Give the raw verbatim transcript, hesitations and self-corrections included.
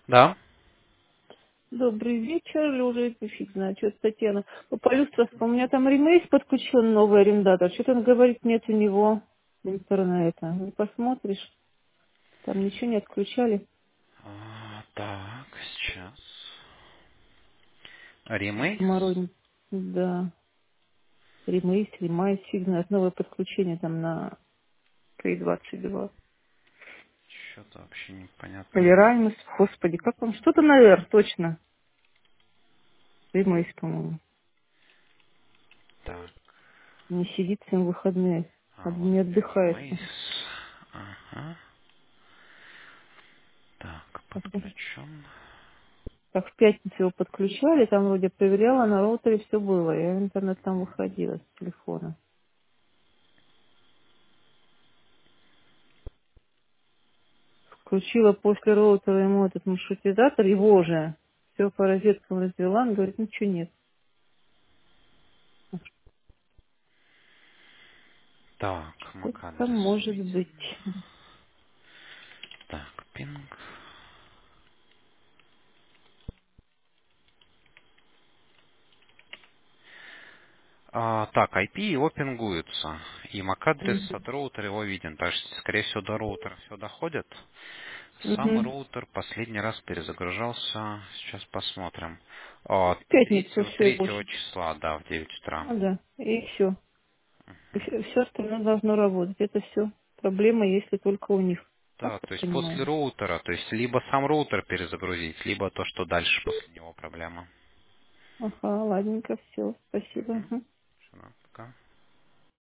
Да. Добрый вечер, или уже это фиг знает, что-то Татьяна. По полюстровскому, у меня там ремейс подключен, новый арендатор. Что-то он говорит, нет у него интернета. Не посмотришь, там ничего не отключали. А, так, сейчас. Ремейс. Геморрой, да, ремейс, ремайс, фиг знает, новое подключение там на кей двадцать два. Что-то вообще Или непонятно. Раймус, господи, как он, что-то на R, точно. Ремейс, по-моему. Так, Не сидит всем выходные, а вот не отдыхает. ремейс. Ага. Так, подключен. Как в пятницу его подключали, там вроде проверяла, на роутере все было. Я в интернет там выходила с телефона. Включила после роутера ему этот маршрутизатор, его же. Все по розеткам развела, он говорит, ничего нет. Так, Что там MAC-адрес может видим. быть? Так, пинг. А, так, ай пи его пингуются. И MAC-адрес Мгм. от роутера его виден. Так что, скорее всего, до роутера все доходит. Сам Мгм. роутер последний раз перезагружался. Сейчас посмотрим. А, В пятницу третьего, все третьего больше. числа, да, в девять утра. Ну да, и все. Все остальное должно работать. Это все. Проблема, если только у них. Так Да, я то есть после понимаю. роутера, то есть либо сам роутер перезагрузить, либо то, что дальше после него проблема. Ага, ладненько, все. Спасибо. Мгм.